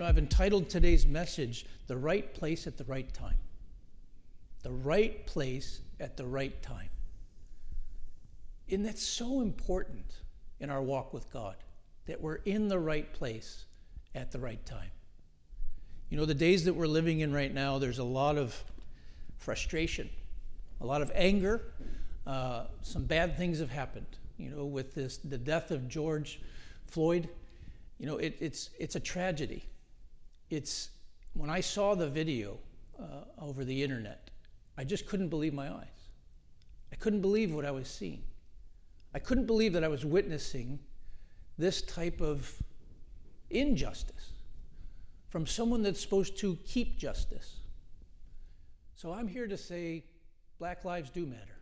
I've entitled today's message, The Right Place at the Right Time. The right place at the right time. And that's so important in our walk with God, that we're in the right place at the right time. You know, the days that we're living in right now, there's a lot of frustration, a lot of anger. Some bad things have happened. You know, with the death of George Floyd, you know, it's a tragedy. When I saw the video over the internet, I just couldn't believe my eyes. I couldn't believe what I was seeing. I couldn't believe that I was witnessing this type of injustice from someone that's supposed to keep justice. So I'm here to say Black lives do matter.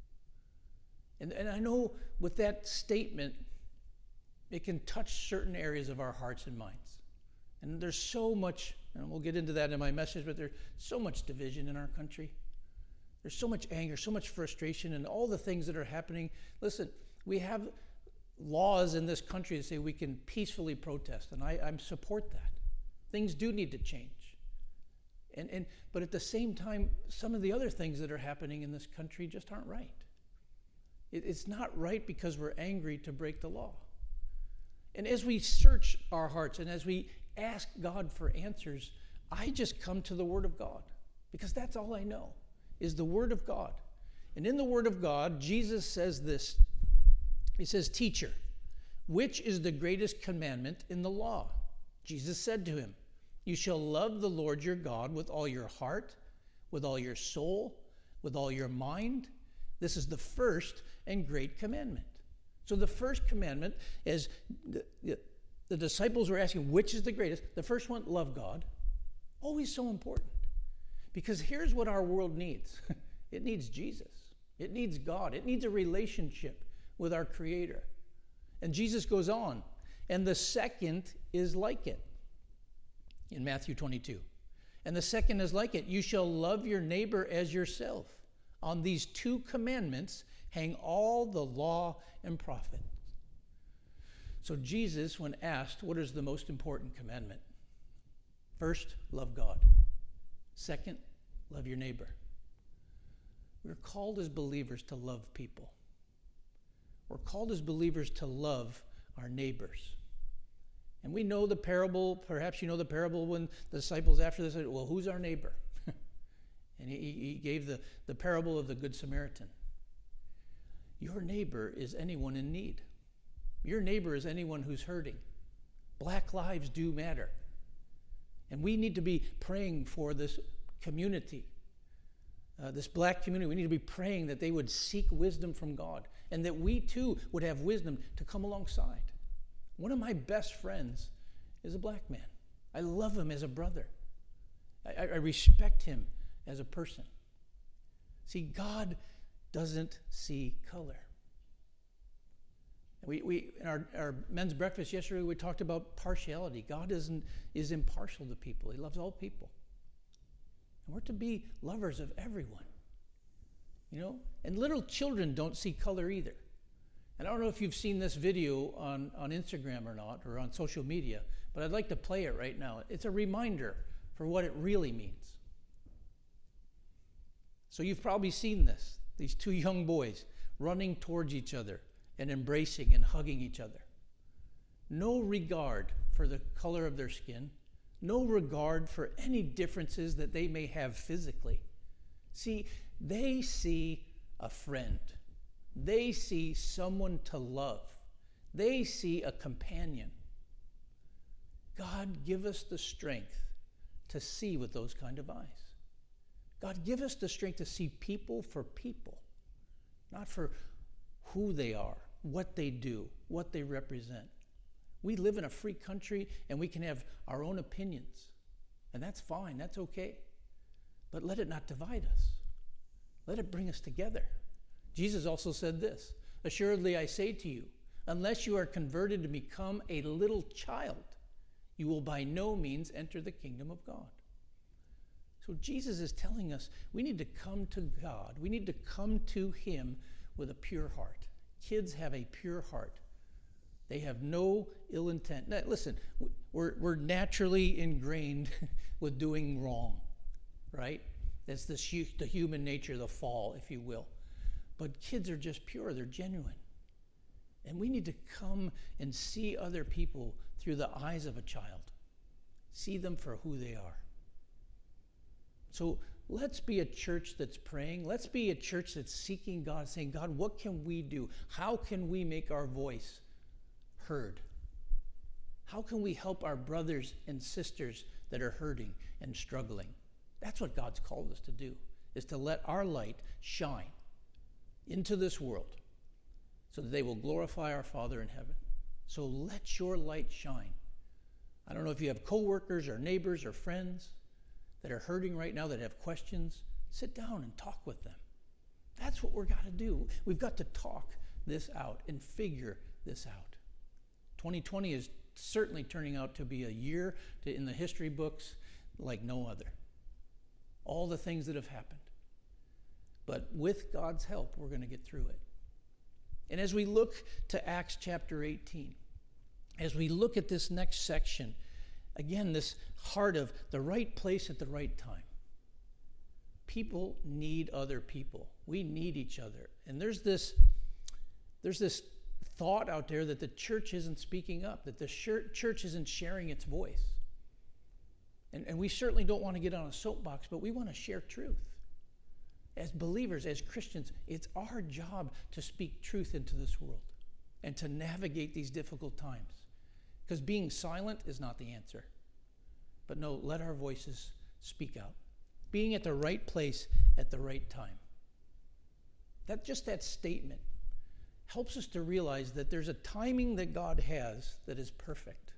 And I know with that statement, it can touch certain areas of our hearts and minds. And there's so much, and we'll get into that in my message, but there's so much division in our country. There's so much anger, so much frustration, and all the things that are happening. Listen, we have laws in this country that say we can peacefully protest, and I support that. Things do need to change. But at the same time, some of the other things that are happening in this country just aren't right. It's not right because we're angry to break the law. And as we search our hearts and as we ask God for answers, I just come to the Word of God, because that's all I know, is the Word of God. And in the Word of God, Jesus says this. He says, "Teacher, which is the greatest commandment in the law?" Jesus said to him, "You shall love the Lord your God with all your heart, with all your soul, with all your mind. This is the first and great commandment." So the first commandment is, the disciples were asking, which is the greatest? The first one, love God. Always so important. Because here's what our world needs. It needs Jesus. It needs God. It needs a relationship with our Creator. And Jesus goes on. And the second is like it. In Matthew 22. And the second is like it. You shall love your neighbor as yourself. On these two commandments hang all the law and prophets. So Jesus, when asked, what is the most important commandment? First, love God. Second, love your neighbor. We're called as believers to love people. We're called as believers to love our neighbors. And we know the parable, perhaps you know the parable when the disciples after this said, well, who's our neighbor? And he gave the parable of the Good Samaritan. Your neighbor is anyone in need. Your neighbor is anyone who's hurting. Black lives do matter. And we need to be praying for this community, this black community. We need to be praying that they would seek wisdom from God, and that we too would have wisdom to come alongside. One of my best friends is a black man. I love him as a brother. I respect him as a person. See, God doesn't see color. We in our men's breakfast yesterday, we talked about partiality. God is impartial to people. He loves all people. And we're to be lovers of everyone. You know? And little children don't see color either. And I don't know if you've seen this video on Instagram or not, or on social media, but I'd like to play it right now. It's a reminder for what it really means. So you've probably seen this. These two young boys running towards each other and embracing and hugging each other. No regard for the color of their skin. No regard for any differences that they may have physically. See, they see a friend. They see someone to love. They see a companion. God, give us the strength to see with those kind of eyes. God, give us the strength to see people for people, not for who they are, what they do, what they represent. We live in a free country and we can have our own opinions, and that's fine, that's okay. But let it not divide us. Let it bring us together. Jesus also said this, "Assuredly I say to you, unless you are converted to become a little child, you will by no means enter the kingdom of God." So Jesus is telling us we need to come to God. We need to come to Him with a pure heart. Kids have a pure heart. They have no ill intent. Now, listen, we're naturally ingrained with doing wrong, right? That's the human nature, the fall, if you will. But kids are just pure, they're genuine. And we need to come and see other people through the eyes of a child. See them for who they are. So let's be a church that's praying. Let's be a church that's seeking God, saying, God, what can we do? How can we make our voice heard? How can we help our brothers and sisters that are hurting and struggling? That's what God's called us to do, is to let our light shine into this world so that they will glorify our Father in heaven. So let your light shine. I don't know if you have coworkers or neighbors or friends that are hurting right now, that have questions. Sit down and talk with them. That's what we've got to do. We've got to talk this out and figure this out. 2020 is certainly turning out to be a year in the history books like no other. All the things that have happened. But with God's help, we're going to get through it. And as we look to Acts chapter 18, as we look at this next section, again, this heart of the right place at the right time. People need other people. We need each other. And there's this thought out there that the church isn't speaking up, that the church isn't sharing its voice. And we certainly don't want to get on a soapbox, but we want to share truth. As believers, as Christians, it's our job to speak truth into this world and to navigate these difficult times. Because being silent is not the answer. But no, let our voices speak out. Being at the right place at the right time. That statement helps us to realize that there's a timing that God has that is perfect.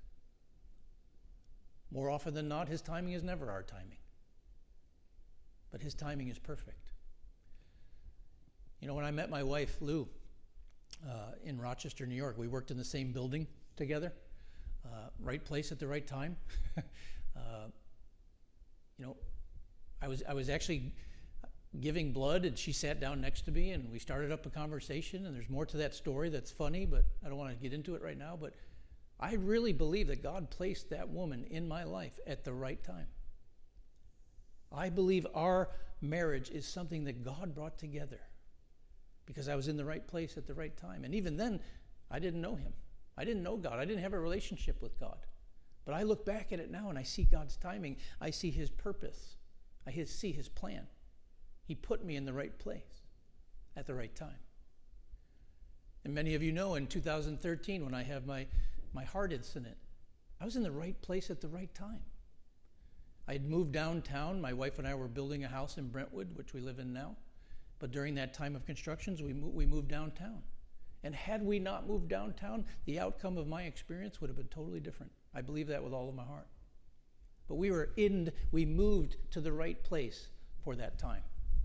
More often than not, his timing is never our timing. But his timing is perfect. You know, when I met my wife, Lou, in Rochester, New York, we worked in the same building together. Right place at the right time. I was actually giving blood, and she sat down next to me, and we started up a conversation, and there's more to that story that's funny, but I don't want to get into it right now. But I really believe that God placed that woman in my life at the right time. I believe our marriage is something that God brought together because I was in the right place at the right time. And even then, I didn't know him. I didn't know God. I didn't have a relationship with God. But I look back at it now and I see God's timing. I see his purpose. I see his plan. He put me in the right place at the right time. And many of you know in 2013 when I had my heart incident, I was in the right place at the right time. I had moved downtown. My wife and I were building a house in Brentwood, which we live in now. But during that time of constructions, we moved downtown. And had we not moved downtown, the outcome of my experience would have been totally different. I believe that with all of my heart. But we moved to the right place for that time.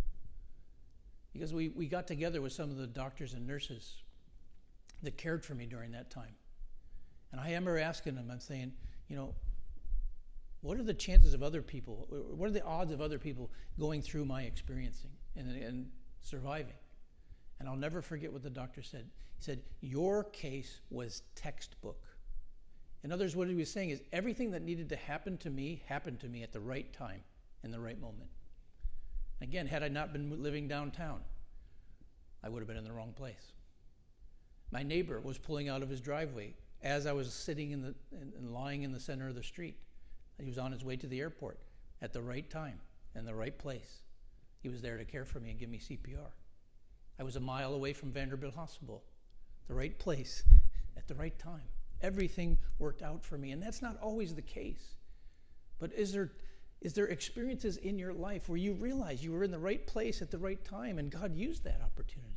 Because we got together with some of the doctors and nurses that cared for me during that time. And I remember asking them, I'm saying, what are the chances of other people, what are the odds of other people going through my experiencing and surviving? And I'll never forget what the doctor said. He said, your case was textbook. In other words, what he was saying is everything that needed to happen to me happened to me at the right time, in the right moment. Again, had I not been living downtown, I would have been in the wrong place. My neighbor was pulling out of his driveway as I was sitting and lying in the center of the street. He was on his way to the airport at the right time, in the right place. He was there to care for me and give me CPR. I was a mile away from Vanderbilt Hospital, the right place at the right time. Everything worked out for me, and that's not always the case. But is there experiences in your life where you realize you were in the right place at the right time and God used that opportunity?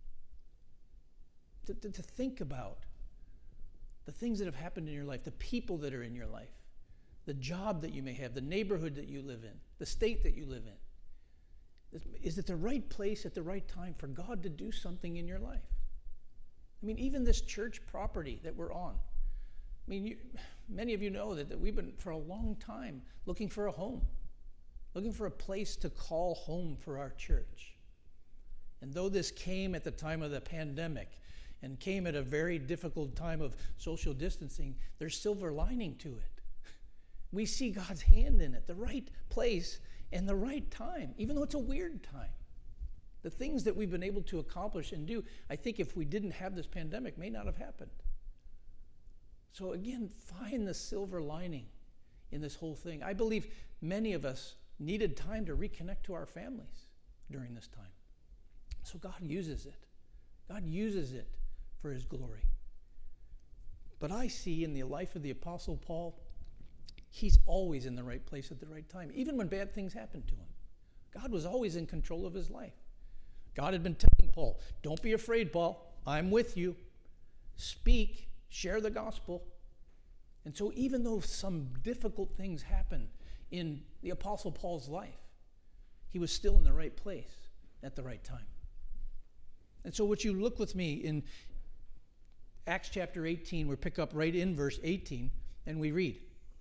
To think about the things that have happened in your life, the people that are in your life, the job that you may have, the neighborhood that you live in, the state that you live in. Is it the right place at the right time for God to do something in your life? I mean, even this church property that we're on. I mean, many of you know that we've been for a long time looking for a home, looking for a place to call home for our church. And though this came at the time of the pandemic, and came at a very difficult time of social distancing, there's silver lining to it. We see God's hand in it, the right place and the right time, even though it's a weird time. The things that we've been able to accomplish and do, I think if we didn't have this pandemic, may not have happened. So again, find the silver lining in this whole thing. I believe many of us needed time to reconnect to our families during this time. So God uses it. God uses it for his glory. But I see in the life of the Apostle Paul, he's always in the right place at the right time, even when bad things happened to him. God was always in control of his life. God had been telling Paul, don't be afraid, Paul. I'm with you. Speak, share the gospel. And so even though some difficult things happened in the Apostle Paul's life, he was still in the right place at the right time. And so would you look with me in Acts chapter 18, we pick up right in verse 18, and we read.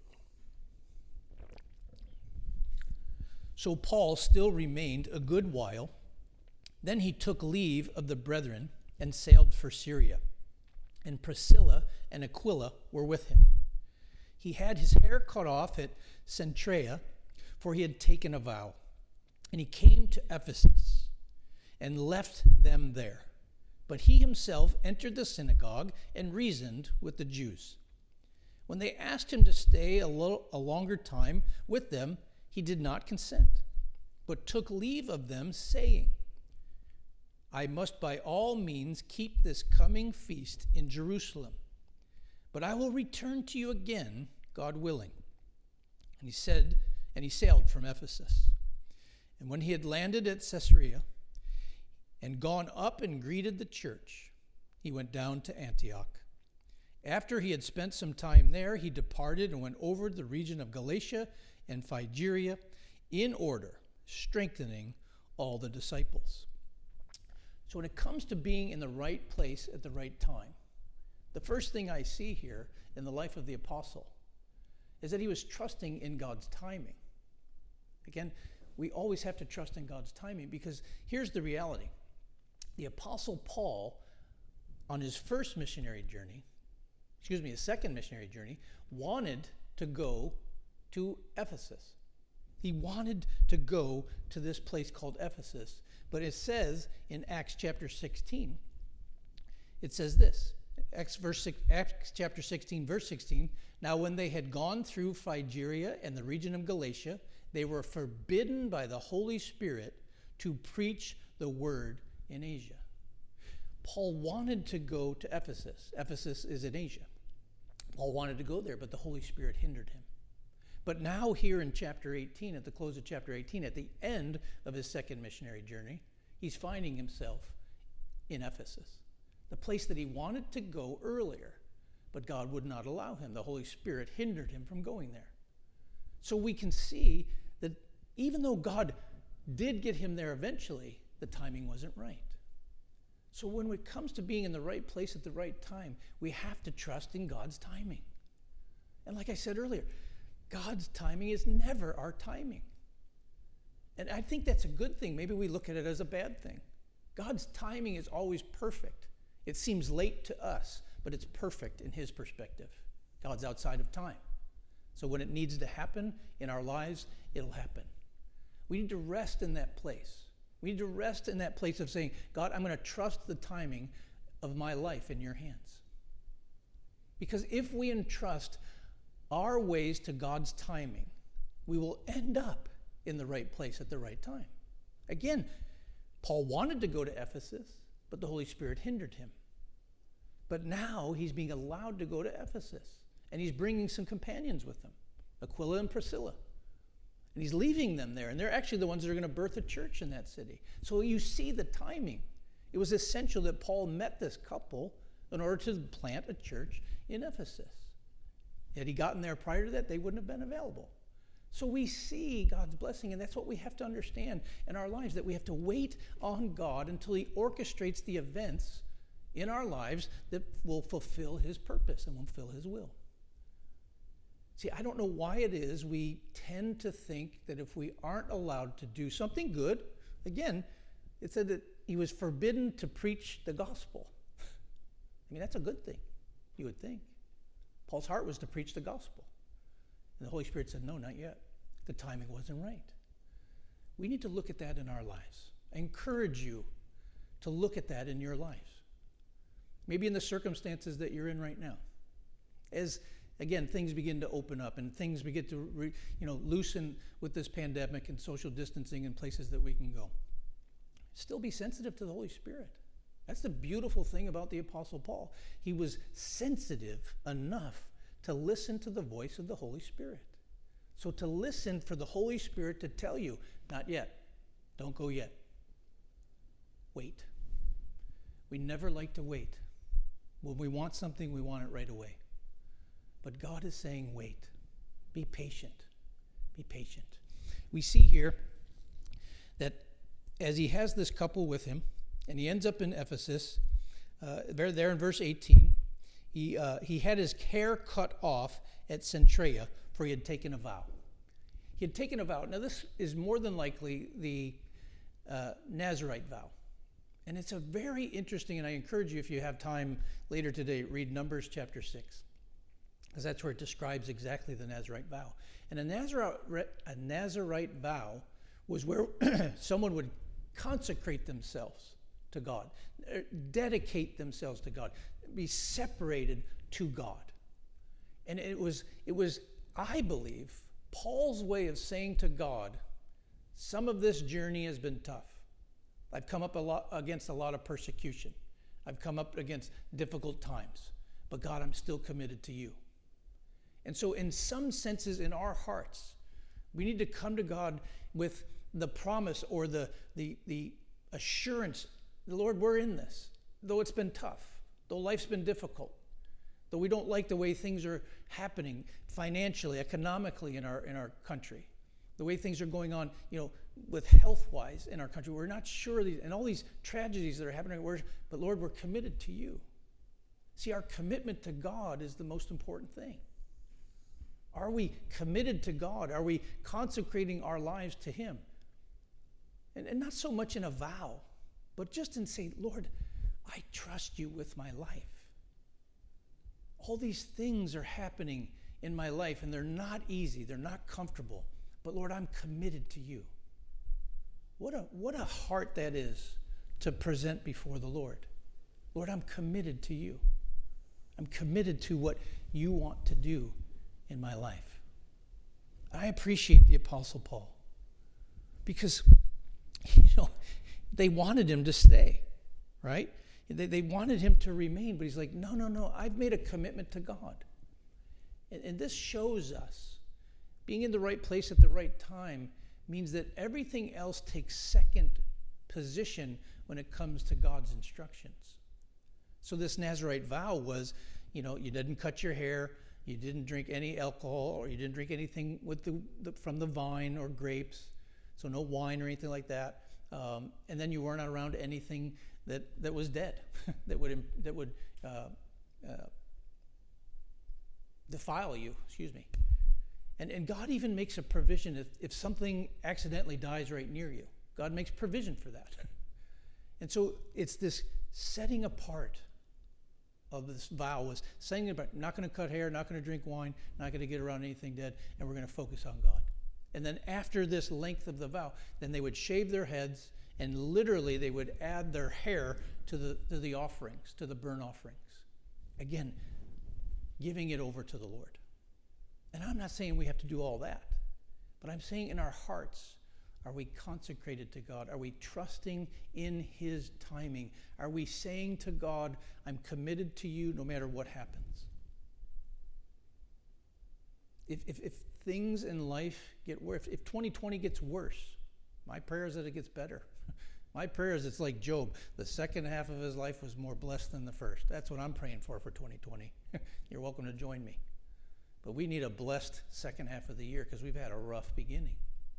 So Paul still remained a good while. Then he took leave of the brethren and sailed for Syria. And Priscilla and Aquila were with him. He had his hair cut off at Cenchrea, for he had taken a vow. And he came to Ephesus and left them there. But he himself entered the synagogue and reasoned with the Jews. When they asked him to stay a longer time with them, he did not consent, but took leave of them, saying, I must by all means keep this coming feast in Jerusalem, but I will return to you again, God willing. And he sailed from Ephesus. And when he had landed at Caesarea and gone up and greeted the church, he went down to Antioch. After he had spent some time there, he departed and went over the region of Galatia and Phrygia in order, strengthening all the disciples. So when it comes to being in the right place at the right time, the first thing I see here in the life of the apostle is that he was trusting in God's timing. Again, we always have to trust in God's timing, because here's the reality. The apostle Paul, on his second missionary journey, wanted to go to Ephesus. He wanted to go to this place called Ephesus. But it says in Acts chapter 16, it says this, Acts chapter 16, verse 16, now when they had gone through Phrygia and the region of Galatia, they were forbidden by the Holy Spirit to preach the word in Asia. Paul wanted to go to Ephesus. Ephesus is in Asia. Paul wanted to go there, but the Holy Spirit hindered him. But now here in chapter 18, at the close of chapter 18, at the end of his second missionary journey, he's finding himself in Ephesus, the place that he wanted to go earlier, but God would not allow him. The Holy Spirit hindered him from going there. So we can see that even though God did get him there eventually, the timing wasn't right. So when it comes to being in the right place at the right time, we have to trust in God's timing. And like I said earlier, God's timing is never our timing. And I think that's a good thing. Maybe we look at it as a bad thing. God's timing is always perfect. It seems late to us, but it's perfect in his perspective. God's outside of time. So when it needs to happen in our lives, it'll happen. We need to rest in that place. We need to rest in that place of saying, God, I'm going to trust the timing of my life in your hands. Because if we entrust our ways to God's timing, we will end up in the right place at the right time. Again, Paul wanted to go to Ephesus, but the Holy Spirit hindered him. But now he's being allowed to go to Ephesus, and he's bringing some companions with him, Aquila and Priscilla. And he's leaving them there, and they're actually the ones that are going to birth a church in that city. So you see the timing. It was essential that Paul met this couple in order to plant a church in Ephesus. Had he gotten there prior to that, they wouldn't have been available. So we see God's blessing, and that's what we have to understand in our lives, that we have to wait on God until he orchestrates the events in our lives that will fulfill his purpose and will fulfill his will. See, I don't know why it is we tend to think that if we aren't allowed to do something good, again, it said that he was forbidden to preach the gospel. I mean, that's a good thing, you would think. Paul's heart was to preach the gospel. And the Holy Spirit said, no, not yet. The timing wasn't right. We need to look at that in our lives. I encourage you to look at that in your lives. Maybe in the circumstances that you're in right now. As, again, things begin to open up and things begin to loosen with this pandemic and social distancing and places that we can go. Still be sensitive to the Holy Spirit. That's the beautiful thing about the Apostle Paul. He was sensitive enough to listen to the voice of the Holy Spirit. So to listen for the Holy Spirit to tell you, not yet, don't go yet. Wait. We never like to wait. When we want something, we want it right away. But God is saying, wait. Be patient. Be patient. We see here that as he has this couple with him, and he ends up in Ephesus, there in verse 18, he had his hair cut off at Cenchrea, for he had taken a vow. He had taken a vow. Now this is more than likely the Nazirite vow. And it's a very interesting, and I encourage you, if you have time later today, read Numbers chapter 6. Because that's where it describes exactly the Nazirite vow. And a Nazirite vow was where someone would consecrate themselves to God, dedicate themselves to God, be separated to God. And it was, I believe, Paul's way of saying to God, some of this journey has been tough. I've come up against a lot of persecution. I've come up against difficult times. But God, I'm still committed to you. And so in some senses in our hearts, we need to come to God with the promise or the assurance, Lord, we're in this. Though it's been tough, though life's been difficult, though we don't like the way things are happening financially, economically in our country, the way things are going on, with health-wise in our country. We're not sure, and all these tragedies that are happening, but Lord, we're committed to you. See, our commitment to God is the most important thing. Are we committed to God? Are we consecrating our lives to him? And not so much in a vow, but just in saying, Lord, I trust you with my life. All these things are happening in my life, and they're not easy. They're not comfortable. But Lord, I'm committed to you. What a heart that is to present before the Lord. Lord, I'm committed to you. I'm committed to what you want to do in my life. I appreciate the Apostle Paul because, they wanted him to stay, right? They wanted him to remain, but he's like, no, I've made a commitment to God. And this shows us being in the right place at the right time means that everything else takes second position when it comes to God's instructions. So this Nazirite vow was, you didn't cut your hair, you didn't drink any alcohol, or you didn't drink anything with from the vine or grapes, so no wine or anything like that. And then you weren't around anything that was dead, that would defile you. Excuse me. And God even makes a provision if something accidentally dies right near you. God makes provision for that. And so it's this setting apart of this vow was saying about not going to cut hair, not going to drink wine, not going to get around anything dead, and we're going to focus on God. And then after this length of the vow, then they would shave their heads, and literally they would add their hair to the offerings, to the burnt offerings. Again, giving it over to the Lord. And I'm not saying we have to do all that, but I'm saying in our hearts, are we consecrated to God? Are we trusting in his timing? Are we saying to God, I'm committed to you no matter what happens? If things in life get worse, if 2020 gets worse, my prayer is that it gets better. My prayer is it's like Job. The second half of his life was more blessed than the first. That's what I'm praying for 2020. You're welcome to join me. But we need a blessed second half of the year because we've had a rough beginning.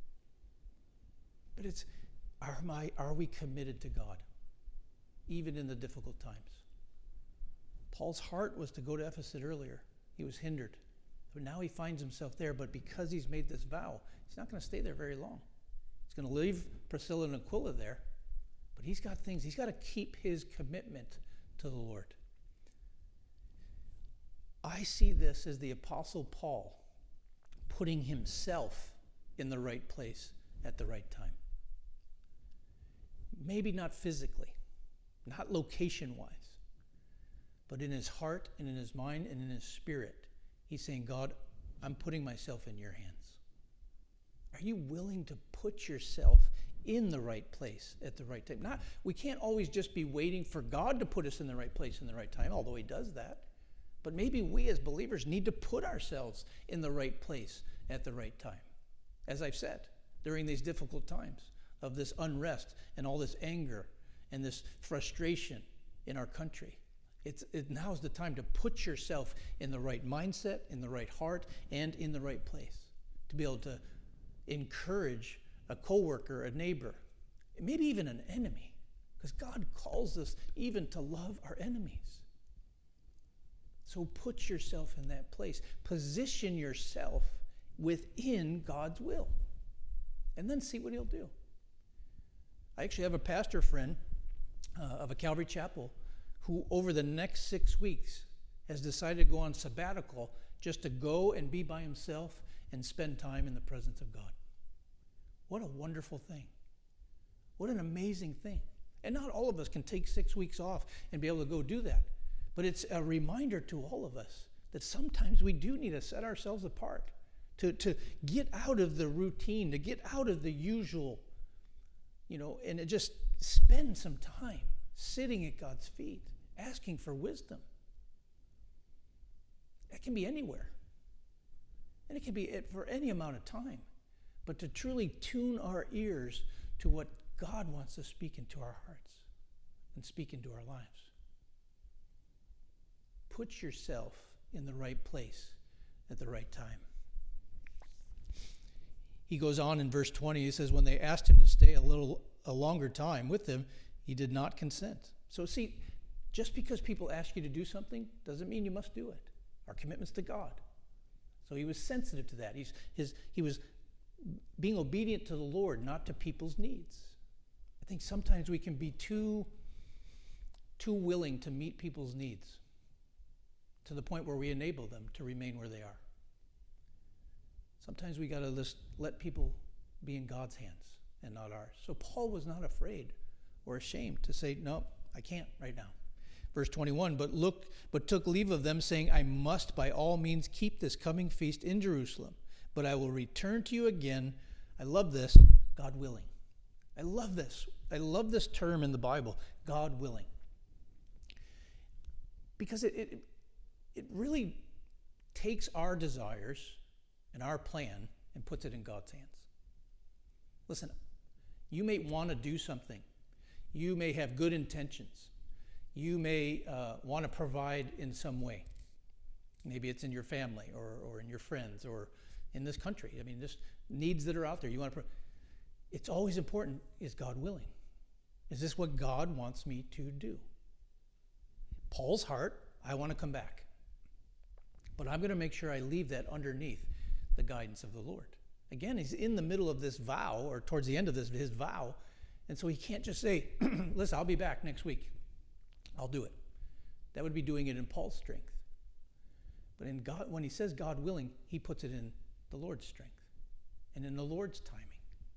But it's, are we committed to God, even in the difficult times? Paul's heart was to go to Ephesus earlier. He was hindered. But now he finds himself there, but because he's made this vow, he's not going to stay there very long. He's going to leave Priscilla and Aquila there, but he's got to keep his commitment to the Lord. I see this as the Apostle Paul putting himself in the right place at the right time. Maybe not physically, not location-wise, but in his heart and in his mind and in his spirit, he's saying, God, I'm putting myself in your hands. Are you willing to put yourself in the right place at the right time? We can't always just be waiting for God to put us in the right place in the right time, although he does that. But maybe we as believers need to put ourselves in the right place at the right time. As I've said, during these difficult times of this unrest and all this anger and this frustration in our country, now's the time to put yourself in the right mindset, in the right heart, and in the right place. To be able to encourage a coworker, a neighbor, maybe even an enemy, because God calls us even to love our enemies. So put yourself in that place. Position yourself within God's will. And then see what he'll do. I actually have a pastor friend of a Calvary Chapel who over the next 6 weeks has decided to go on sabbatical just to go and be by himself and spend time in the presence of God. What a wonderful thing. What an amazing thing. And not all of us can take 6 weeks off and be able to go do that. But it's a reminder to all of us that sometimes we do need to set ourselves apart, to get out of the routine, to get out of the usual, and to just spend some time sitting at God's feet, asking for wisdom. That can be anywhere. And it can be for any amount of time. But to truly tune our ears to what God wants to speak into our hearts and speak into our lives. Put yourself in the right place at the right time. He goes on in verse 20, he says, when they asked him to stay a longer time with them, he did not consent. So see, just because people ask you to do something doesn't mean you must do it. Our commitment's to God. So he was sensitive to that. He was being obedient to the Lord, not to people's needs. I think sometimes we can be too willing to meet people's needs to the point where we enable them to remain where they are. Sometimes we got to just let people be in God's hands and not ours. So Paul was not afraid or ashamed to say, no, I can't right now. Verse 21, but took leave of them, saying, I must by all means keep this coming feast in Jerusalem, but I will return to you again. I love this, God willing. I love this. I love this term in the Bible, God willing. Because it really takes our desires and our plan and puts it in God's hands. Listen, you may want to do something. You may have good intentions. You may want to provide in some way. Maybe it's in your family or in your friends or in this country. I mean, just needs that are out there. You want to. It's always important, is God willing? Is this what God wants me to do? Paul's heart, I want to come back. But I'm going to make sure I leave that underneath the guidance of the Lord. Again, he's in the middle of this vow, or towards the end of his vow, and so he can't just say, listen, I'll be back next week. I'll do it. That would be doing it in Paul's strength. But in God, when he says God willing, he puts it in the Lord's strength and in the Lord's timing.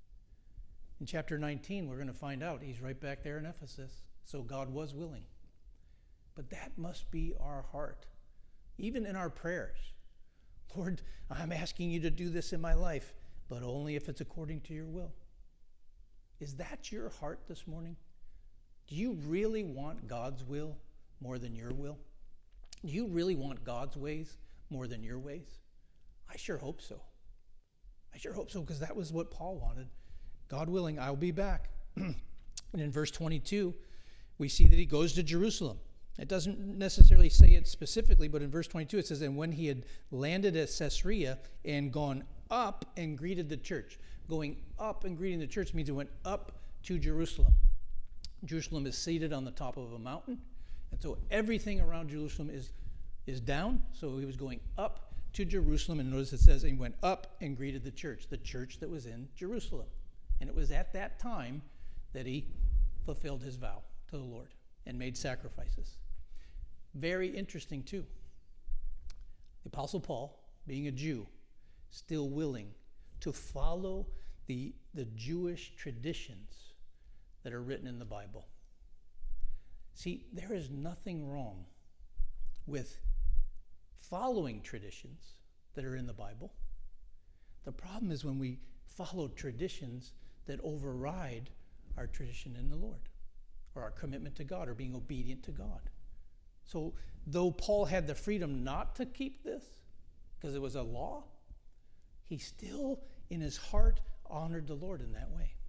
In chapter 19, we're going to find out he's right back there in Ephesus. So God was willing. But that must be our heart, even in our prayers. Lord, I'm asking you to do this in my life, but only if it's according to your will. Is that your heart this morning? Do you really want God's will more than your will? Do you really want God's ways more than your ways? I sure hope so. I sure hope so, because that was what Paul wanted. God willing, I'll be back. And in verse 22, we see that he goes to Jerusalem. It doesn't necessarily say it specifically, but in verse 22 it says, and when he had landed at Caesarea and gone up and greeted the church. Going up and greeting the church means he went up to Jerusalem. Jerusalem is seated on the top of a mountain, and so everything around Jerusalem is down. So he was going up to Jerusalem, and notice it says he went up and greeted the church that was in Jerusalem. And it was at that time that he fulfilled his vow to the Lord and made sacrifices. Very interesting too. The Apostle Paul, being a Jew, still willing to follow the Jewish traditions that are written in the Bible. See, there is nothing wrong with following traditions that are in the Bible. The problem is when we follow traditions that override our tradition in the Lord, or our commitment to God, or being obedient to God. So though Paul had the freedom not to keep this, because it was a law, he still, in his heart, honored the Lord in that way.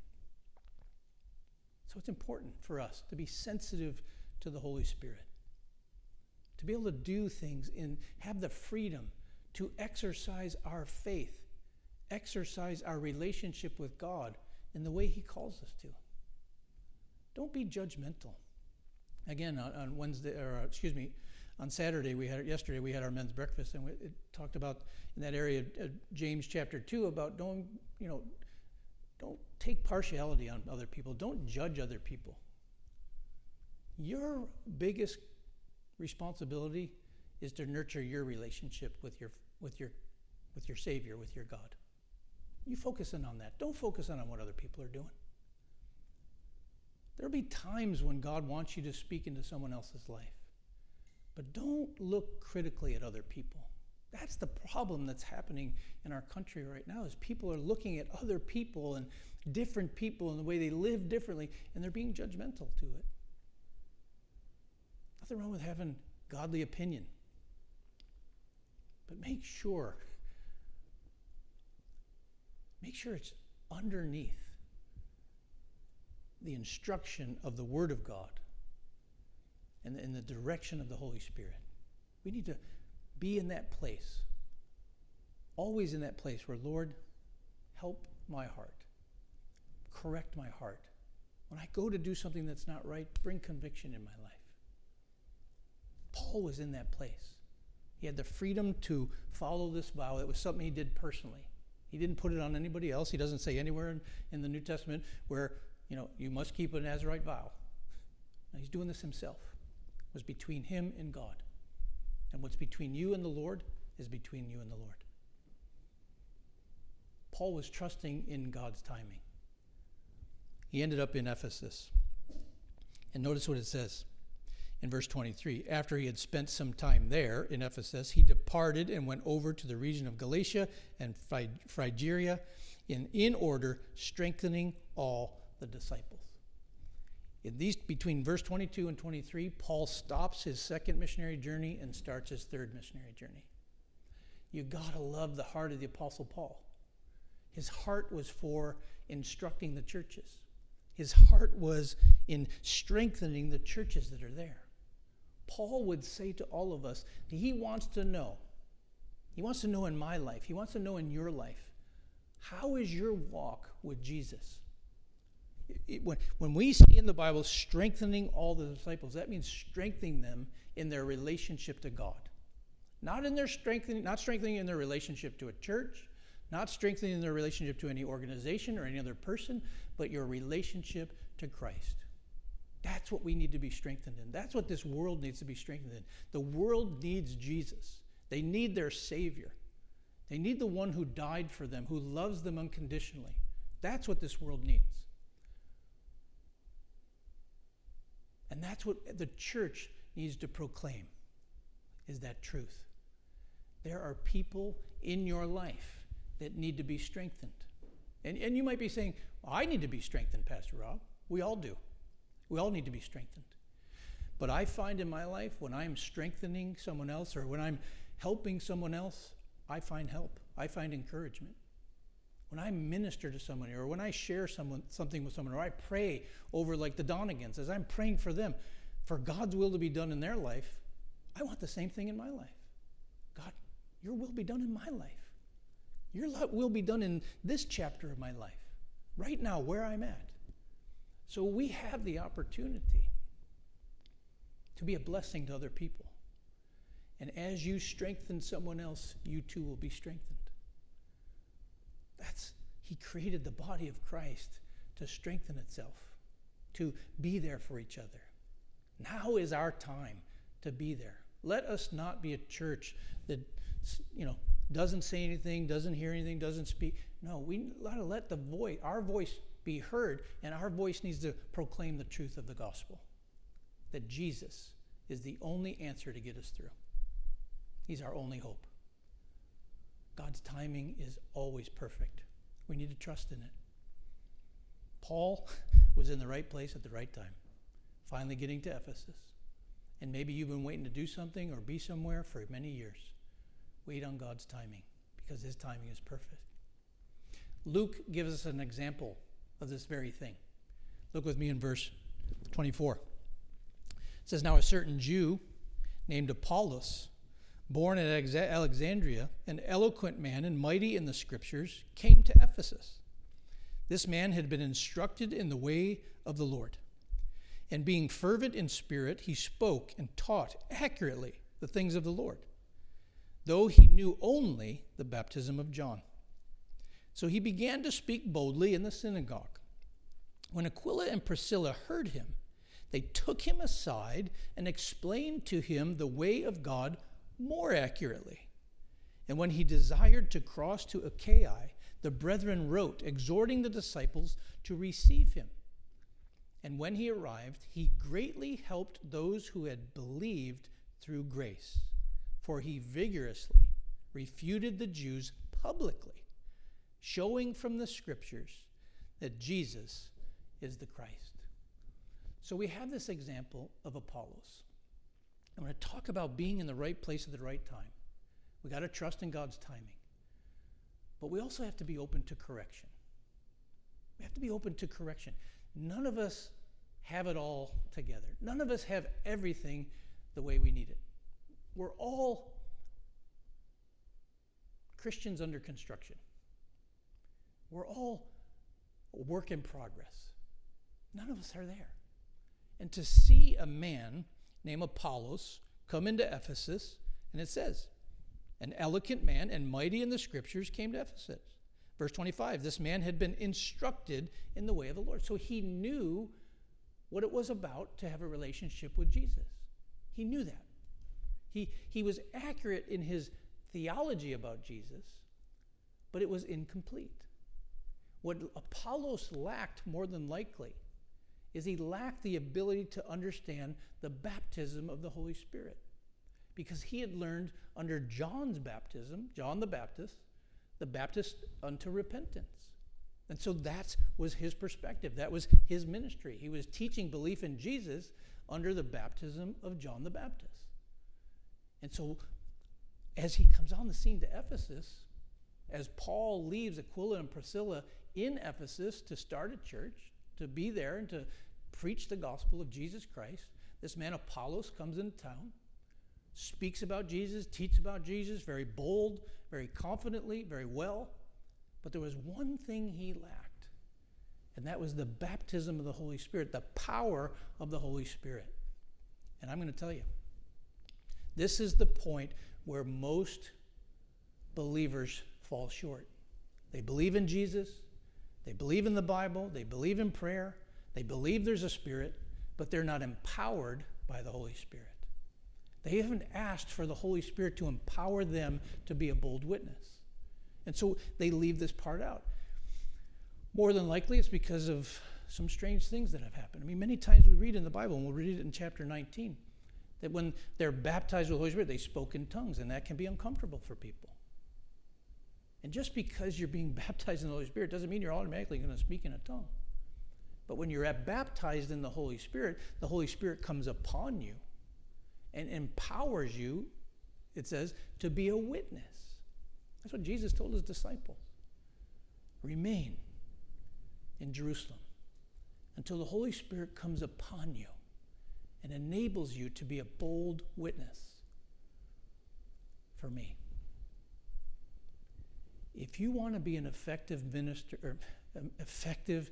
So it's important for us to be sensitive to the Holy Spirit, to be able to do things and have the freedom to exercise our faith, exercise our relationship with God in the way he calls us to. Don't be judgmental. Again, on Saturday, yesterday we had our men's breakfast, and it talked about in that area, James chapter 2, about don't take partiality on other people. Don't judge other people. Your biggest responsibility is to nurture your relationship with your Savior, with your God. You focus in on that. Don't focus on what other people are doing. There'll be times when God wants you to speak into someone else's life. But don't look critically at other people. That's the problem that's happening in our country right now, is people are looking at other people and different people and the way they live differently, and they're being judgmental to it. Nothing wrong with having godly opinion. But make sure it's underneath the instruction of the Word of God and in the direction of the Holy Spirit. We need to be in that place, always in that place where, Lord, help my heart, correct my heart. When I go to do something that's not right, bring conviction in my life. Paul was in that place. He had the freedom to follow this vow. It was something he did personally. He didn't put it on anybody else. He doesn't say anywhere in the New Testament where, you must keep a Nazirite vow. Now, he's doing this himself. It was between him and God. And what's between you and the Lord is between you and the Lord. Paul was trusting in God's timing. He ended up in Ephesus. And notice what it says in verse 23. After he had spent some time there in Ephesus, he departed and went over to the region of Galatia and Phrygia in order, strengthening all the disciples. In these, between verse 22 and 23, Paul stops his second missionary journey and starts his third missionary journey. You gotta love the heart of the Apostle Paul. His heart was for instructing the churches. His heart was in strengthening the churches that are there. Paul would say to all of us that he wants to know in my life, he wants to know in your life, how is your walk with Jesus? When we see in the Bible strengthening all the disciples, that means strengthening them in their relationship to God. Not strengthening in their relationship to a church, not strengthening their relationship to any organization or any other person, but your relationship to Christ. That's what we need to be strengthened in. That's what this world needs to be strengthened in. The world needs Jesus. They need their Savior. They need the one who died for them, who loves them unconditionally. That's what this world needs. And that's what the church needs to proclaim, is that truth. There are people in your life that need to be strengthened. And you might be saying, well, I need to be strengthened, Pastor Rob. We all do. We all need to be strengthened. But I find in my life, when I'm strengthening someone else or when I'm helping someone else, I find help. I find encouragement. When I minister to somebody or when I share something with someone or I pray over like the Donegans, as I'm praying for them, for God's will to be done in their life, I want the same thing in my life. God, your will be done in my life. Your will be done in this chapter of my life, right now where I'm at. So we have the opportunity to be a blessing to other people. And as you strengthen someone else, you too will be strengthened. He created the body of Christ to strengthen itself, to be there for each other. Now is our time to be there. Let us not be a church that, doesn't say anything, doesn't hear anything, doesn't speak. No, we gotta let our voice be heard, and our voice needs to proclaim the truth of the gospel. That Jesus is the only answer to get us through. He's our only hope. God's timing is always perfect. We need to trust in it. Paul was in the right place at the right time, finally getting to Ephesus. And maybe you've been waiting to do something or be somewhere for many years. Wait on God's timing, because his timing is perfect. Luke gives us an example of this very thing. Look with me in verse 24. It says, "Now a certain Jew named Apollos, born at Alexandria, an eloquent man and mighty in the scriptures, came to Ephesus. This man had been instructed in the way of the Lord. And being fervent in spirit, he spoke and taught accurately the things of the Lord, though he knew only the baptism of John. So he began to speak boldly in the synagogue. When Aquila and Priscilla heard him, they took him aside and explained to him the way of God more accurately. And when he desired to cross to Achaia, the brethren wrote, exhorting the disciples to receive him. And when he arrived, he greatly helped those who had believed through grace, for he vigorously refuted the Jews publicly, showing from the scriptures that Jesus is the Christ." So we have this example of Apollos. I'm going to talk about being in the right place at the right time. We got to trust in God's timing. But we also have to be open to correction. We have to be open to correction. None of us have it all together. None of us have everything the way we need it. We're all Christians under construction. We're all a work in progress. None of us are there. And to see a man named Apollos come into Ephesus, and it says, an eloquent man and mighty in the scriptures came to Ephesus. Verse 25, this man had been instructed in the way of the Lord. So he knew what it was about to have a relationship with Jesus. He knew that. He was accurate in his theology about Jesus, but it was incomplete. What Apollos lacked more than likely is he lacked the ability to understand the baptism of the Holy Spirit, because he had learned under John's baptism, John the Baptist unto repentance. And so that was his perspective. That was his ministry. He was teaching belief in Jesus under the baptism of John the Baptist. And so as he comes on the scene to Ephesus, as Paul leaves Aquila and Priscilla in Ephesus to start a church, to be there and to preach the gospel of Jesus Christ, this man Apollos comes into town, speaks about Jesus, teaches about Jesus, very bold, very confidently, very well. But there was one thing he lacked, and that was the baptism of the Holy Spirit, the power of the Holy Spirit. And I'm going to tell you, this is the point where most believers fall short. They believe in Jesus, they believe in the Bible, they believe in prayer, they believe there's a Spirit, but they're not empowered by the Holy Spirit. They haven't asked for the Holy Spirit to empower them to be a bold witness. And so they leave this part out. More than likely, it's because of some strange things that have happened. I mean, many times we read in the Bible, and we'll read it in chapter 19, that when they're baptized with the Holy Spirit, they spoke in tongues, and that can be uncomfortable for people. And just because you're being baptized in the Holy Spirit doesn't mean you're automatically going to speak in a tongue. But when you're baptized in the Holy Spirit comes upon you and empowers you, it says, to be a witness. That's what Jesus told his disciples. Remain in Jerusalem until the Holy Spirit comes upon you and enables you to be a bold witness for me. If you want to be an effective minister or an effective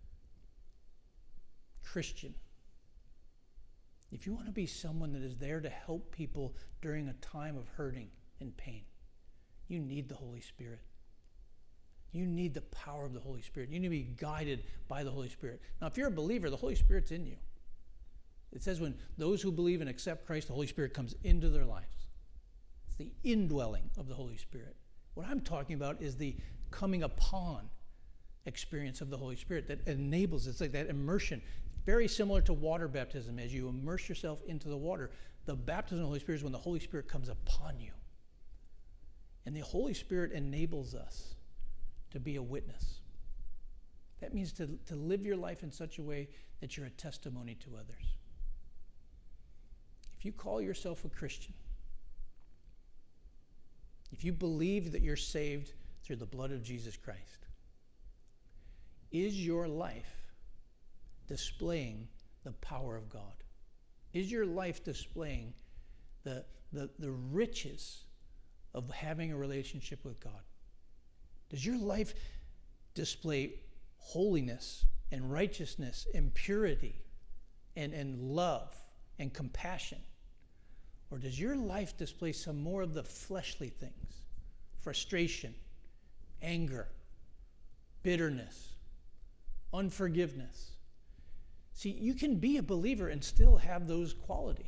Christian, if you want to be someone that is there to help people during a time of hurting and pain, you need the Holy Spirit. You need the power of the Holy Spirit. You need to be guided by the Holy Spirit. Now, if you're a believer, the Holy Spirit's in you. It says when those who believe and accept Christ, the Holy Spirit comes into their lives. It's the indwelling of the Holy Spirit. What I'm talking about is the coming upon experience of the Holy Spirit that enables, it's like that immersion. Very similar to water baptism. As you immerse yourself into the water, the baptism of the Holy Spirit is when the Holy Spirit comes upon you. And the Holy Spirit enables us to be a witness. That means to live your life in such a way that you're a testimony to others. If you call yourself a Christian, if you believe that you're saved through the blood of Jesus Christ, is your life displaying the power of God? Is your life displaying the riches of having a relationship with God? Does your life display holiness and righteousness and purity and love and compassion? Or does your life display some more of the fleshly things? Frustration, anger, bitterness, unforgiveness. See, you can be a believer and still have those qualities.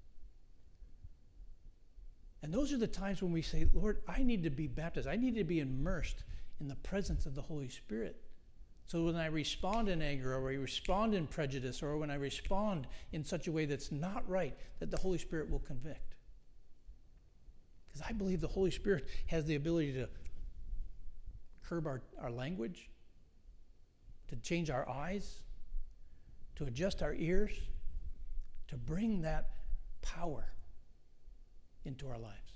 And those are the times when we say, Lord, I need to be baptized. I need to be immersed in the presence of the Holy Spirit. So when I respond in anger, or I respond in prejudice, or when I respond in such a way that's not right, that the Holy Spirit will convict. Because I believe the Holy Spirit has the ability to curb our language, to change our eyes, to adjust our ears, to bring that power into our lives.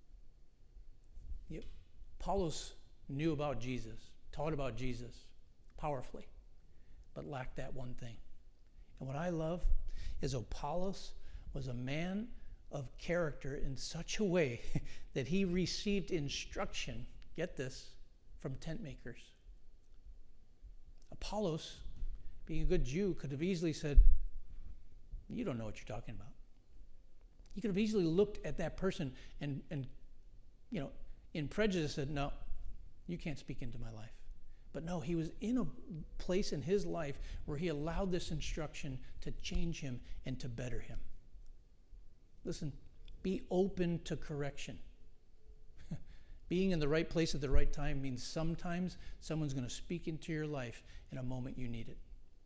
Apollos knew about Jesus, taught about Jesus powerfully, but lacked that one thing. And what I love is Apollos was a man of character in such a way that he received instruction, get this, from tent makers. Apollos, being a good Jew, could have easily said, you don't know what you're talking about. He could have easily looked at that person and in prejudice said, no, you can't speak into my life. But no, he was in a place in his life where he allowed this instruction to change him and to better him. Listen, be open to correction. Being in the right place at the right time means sometimes someone's going to speak into your life in a moment you need it.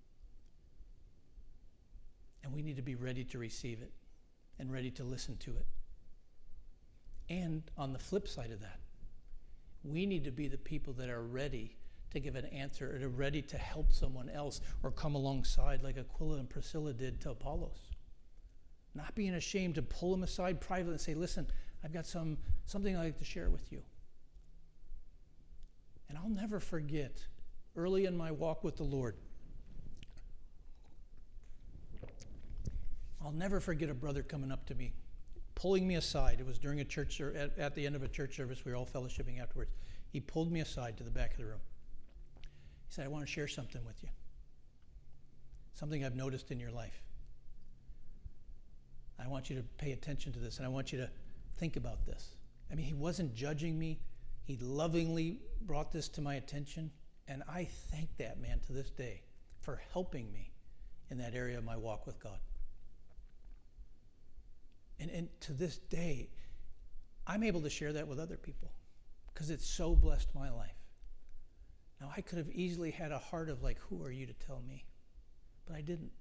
And we need to be ready to receive it and ready to listen to it. And on the flip side of that, we need to be the people that are ready to give an answer, or ready to help someone else, or come alongside like Aquila and Priscilla did to Apollos. Not being ashamed to pull him aside privately and say, listen, I've got something I'd like to share with you. And I'll never forget, early in my walk with the Lord, I'll never forget a brother coming up to me, pulling me aside. It was during a church, or at the end of a church service. We were all fellowshipping afterwards. He pulled me aside to the back of the room. He said, I want to share something with you. Something I've noticed in your life. I want you to pay attention to this, and I want you to think about this. I mean, he wasn't judging me. He lovingly brought this to my attention, and I thank that man to this day for helping me in that area of my walk with God. And to this day, I'm able to share that with other people because it's so blessed my life. Now, I could have easily had a heart of like, who are you to tell me? But I didn't.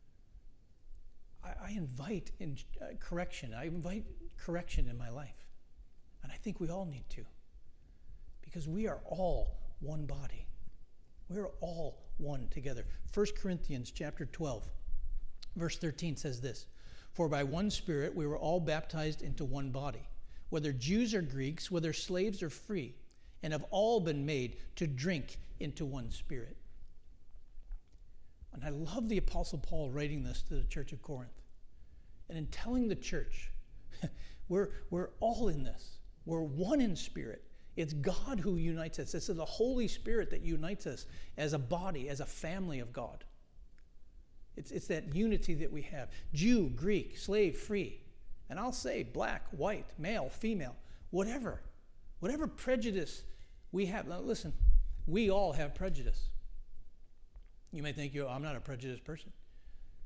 I invite correction. I invite correction in my life. And I think we all need to. Because we are all one body. We're all one together. 1 Corinthians chapter 12, verse 13 says this, for by one Spirit we were all baptized into one body, whether Jews or Greeks, whether slaves or free, and have all been made to drink into one Spirit. And I love the Apostle Paul writing this to the church of Corinth. And in telling the church, we're all in this. We're one in spirit. It's God who unites us. It's the Holy Spirit that unites us as a body, as a family of God. It's that unity that we have. Jew, Greek, slave, free. And I'll say black, white, male, female, whatever prejudice we have. Now listen, we all have prejudice. You may think, I'm not a prejudiced person.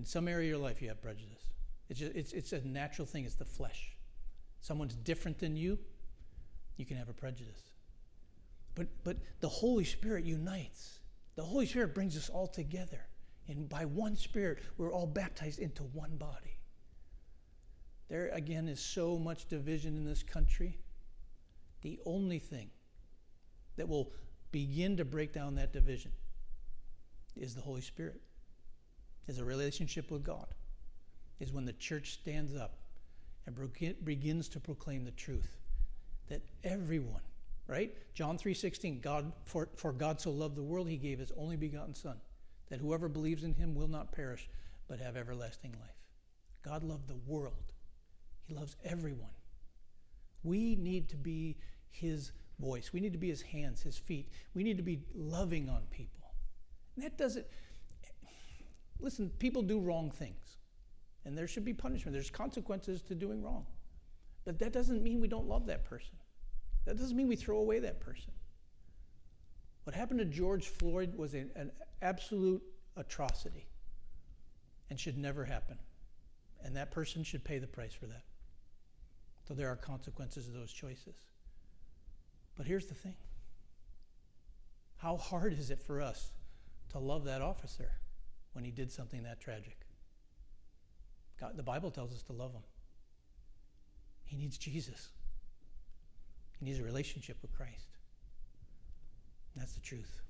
In some area of your life, you have prejudice. It's a natural thing. It's the flesh. Someone's different than you, you can have a prejudice. But the Holy Spirit unites. The Holy Spirit brings us all together. And by one Spirit, we're all baptized into one body. There, again, is so much division in this country. The only thing that will begin to break down that division is the Holy Spirit, is a relationship with God, is when the church stands up and begins to proclaim the truth that everyone, right? John 3:16, for God so loved the world, he gave his only begotten Son, that whoever believes in him will not perish, but have everlasting life. God loved the world. He loves everyone. We need to be his voice. We need to be his hands, his feet. We need to be loving on people. And that doesn't, listen, people do wrong things. And there should be punishment. There's consequences to doing wrong. But that doesn't mean we don't love that person. That doesn't mean we throw away that person. What happened to George Floyd was an absolute atrocity and should never happen. And that person should pay the price for that. So there are consequences of those choices. But here's the thing. How hard is it for us to love that officer when he did something that tragic? God, the Bible tells us to love him. He needs Jesus. He needs a relationship with Christ. That's the truth.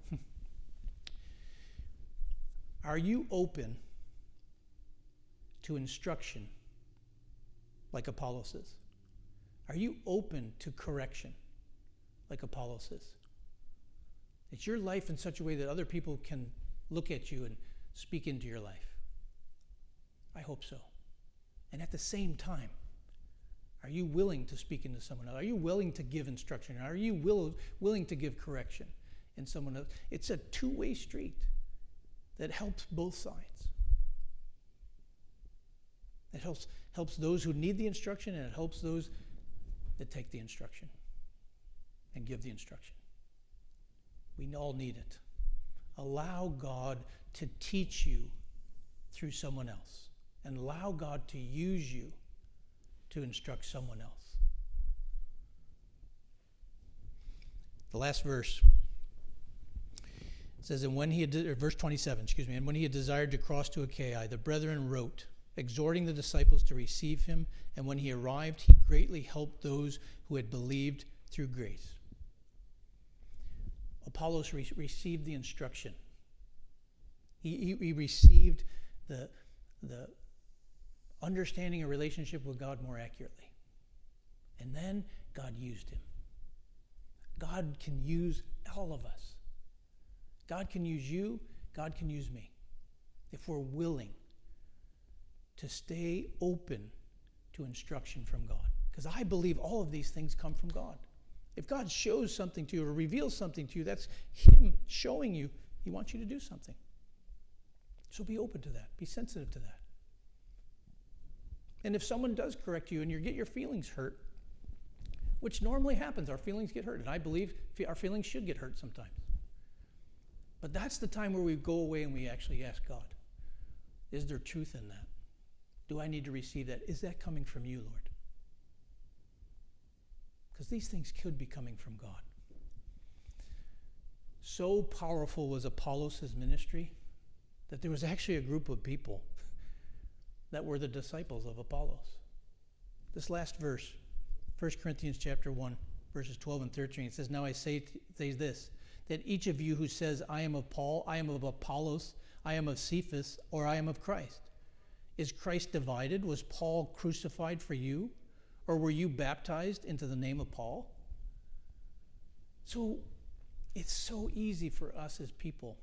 Are you open to instruction like Apollos is? Are you open to correction like Apollos is? Is your life in such a way that other people can look at you and speak into your life? I hope so. And at the same time, are you willing to speak into someone else? Are you willing to give instruction? Are you willing to give correction in someone else? It's a two-way street that helps both sides. It helps those who need the instruction, and it helps those that take the instruction and give the instruction. We all need it. Allow God to teach you through someone else, and allow God to use you to instruct someone else. The last verse says, and when he had, verse 27, and when he had desired to cross to Achaia, the brethren wrote, exhorting the disciples to receive him, and when he arrived, he greatly helped those who had believed through grace. Apollos received the instruction. He received the understanding a relationship with God more accurately. And then God used him. God can use all of us. God can use you. God can use me. If we're willing to stay open to instruction from God. Because I believe all of these things come from God. If God shows something to you or reveals something to you, that's him showing you he wants you to do something. So be open to that. Be sensitive to that. And if someone does correct you and you get your feelings hurt, which normally happens, our feelings get hurt. And I believe our feelings should get hurt sometimes. But that's the time where we go away and we actually ask God, is there truth in that? Do I need to receive that? Is that coming from you, Lord? Because these things could be coming from God. So powerful was Apollos' ministry that there was actually a group of people that were the disciples of Apollos. This last verse, 1 Corinthians chapter 1, verses 12 and 13, it says, now I say this, that each of you who says, I am of Paul, I am of Apollos, I am of Cephas, or I am of Christ. Is Christ divided? Was Paul crucified for you? Or were you baptized into the name of Paul? So it's so easy for us as people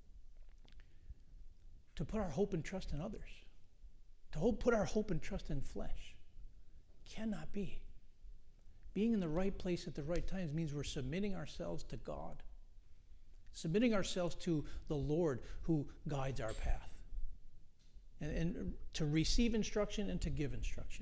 to put our hope and trust in others. To put our hope and trust in flesh. Cannot be. Being in the right place at the right times means we're submitting ourselves to God. Submitting ourselves to the Lord who guides our path. And to receive instruction and to give instruction.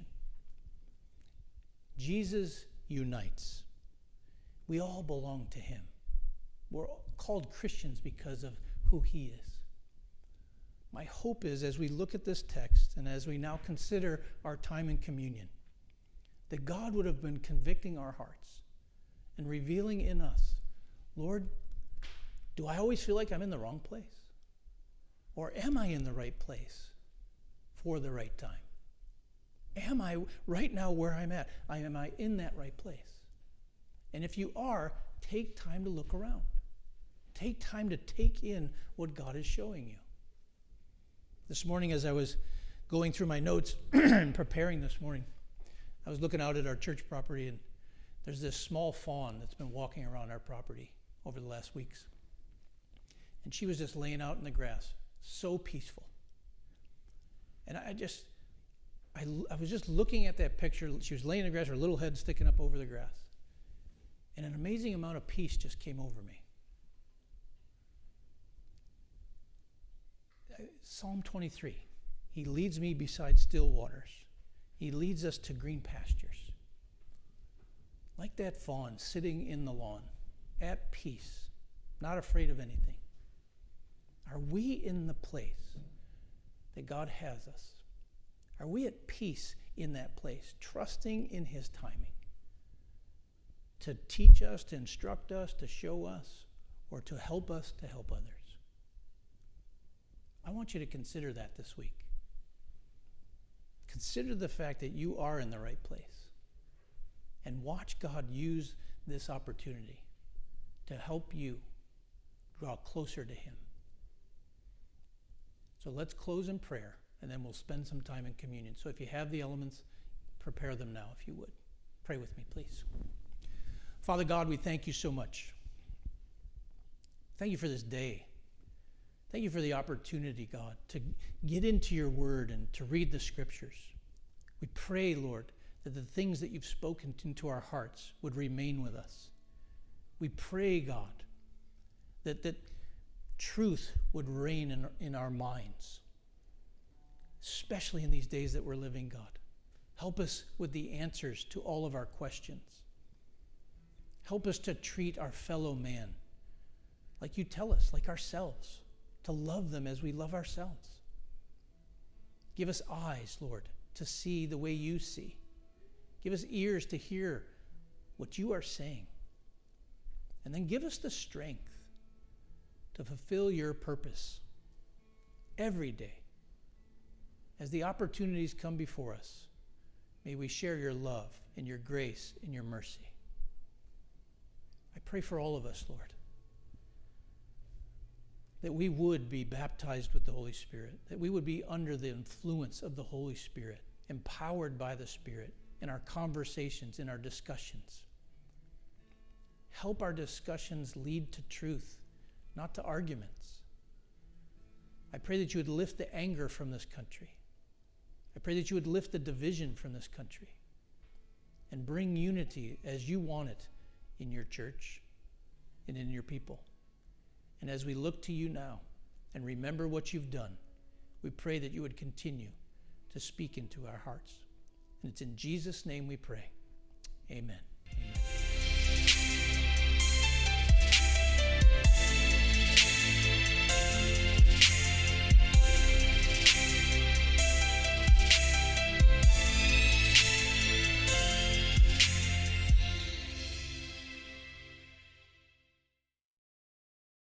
Jesus unites. We all belong to him. We're called Christians because of who he is. My hope is, as we look at this text and as we now consider our time in communion, that God would have been convicting our hearts and revealing in us, Lord, do I always feel like I'm in the wrong place? Or am I in the right place for the right time? Am I right now where I'm at? Am I in that right place? And if you are, take time to look around. Take time to take in what God is showing you. This morning, as I was going through my notes and preparing this morning, I was looking out at our church property, and there's this small fawn that's been walking around our property over the last weeks. And she was just laying out in the grass, so peaceful. And I was just looking at that picture. She was laying in the grass, her little head sticking up over the grass. And an amazing amount of peace just came over me. Psalm 23, he leads me beside still waters. He leads us to green pastures. Like that fawn sitting in the lawn, at peace, not afraid of anything. Are we in the place that God has us? Are we at peace in that place, trusting in his timing to teach us, to instruct us, to show us, or to help us to help others? I want you to consider that this week. Consider the fact that you are in the right place, and watch God use this opportunity to help you draw closer to him. So let's close in prayer, and then we'll spend some time in communion. So if you have the elements, prepare them now if you would. Pray with me, please. Father God, we thank you so much. Thank you for this day. Thank you for the opportunity, God, to get into your word and to read the scriptures. We pray, Lord, that the things that you've spoken into our hearts would remain with us. We pray, God, that truth would reign in our minds, especially in these days that we're living, God. Help us with the answers to all of our questions. Help us to treat our fellow man like you tell us, like ourselves, to love them as we love ourselves. Give us eyes, Lord, to see the way you see. Give us ears to hear what you are saying. And then give us the strength to fulfill your purpose every day. As the opportunities come before us, may we share your love and your grace and your mercy. I pray for all of us, Lord, that we would be baptized with the Holy Spirit, that we would be under the influence of the Holy Spirit, empowered by the Spirit in our conversations, in our discussions. Help our discussions lead to truth, not to arguments. I pray that you would lift the anger from this country. I pray that you would lift the division from this country and bring unity as you want it in your church and in your people. And as we look to you now and remember what you've done, we pray that you would continue to speak into our hearts. And it's in Jesus' name we pray. Amen. Amen.